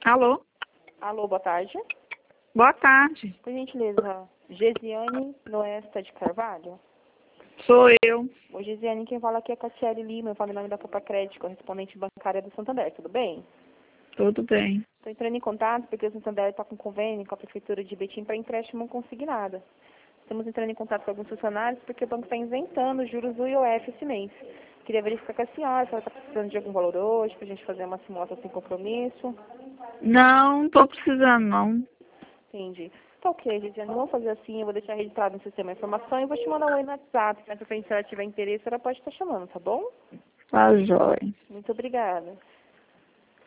Alô? Alô, boa tarde. Boa tarde. Por gentileza, Gesiane Noesta de Carvalho? Sou eu. Ô, Gesiane, quem fala aqui é Cassiele Lima, eu falo em nome da Copa Crédito, correspondente bancária do Santander, tudo bem? Tudo bem. Estou entrando em contato porque o Santander está com convênio com a Prefeitura de Betim para empréstimo consignado. Estamos entrando em contato com alguns funcionários porque o banco está isentando os juros do IOF esse mês. Queria verificar com a senhora se ela está precisando de algum valor hoje para a gente fazer uma simulação sem compromisso. Não tô precisando, não. Entendi. Tá ok, Gesiane, vamos fazer assim, eu vou deixar registrado no sistema a informação e vou te mandar um oi no WhatsApp. Se ela tiver interesse, ela pode estar chamando, tá bom? Tá jóia. Muito obrigada.